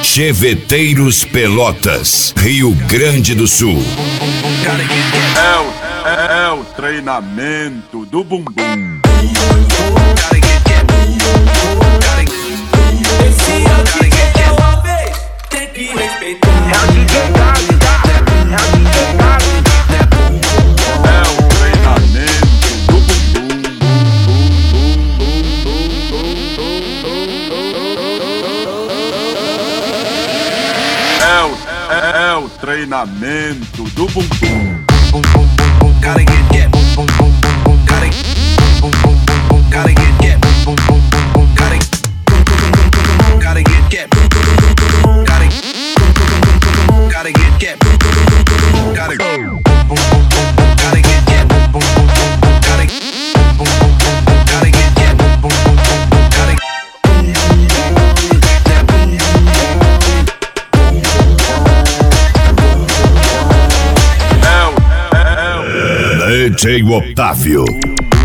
Cheveteiros Pelotas, Rio Grande do Sul. É o treinamento do bumbum. Esse é o DJ é uma vez, tem que respeitar. É o treinamento do bumbum. É o treinamento do bumbum. Gotta get boom boom boom boom boom. Gotta boom boom boom boom. Gotta get boom boom boom boom boom. Gotta get boom boom boom boom. Gotta get boom boom boom boom. Gotta boom boom boom boom. Gotta get boom boom boom boom. Gotta boom boom boom boom. Gotta get boom boom boom boom. Gotta DJ Otávio.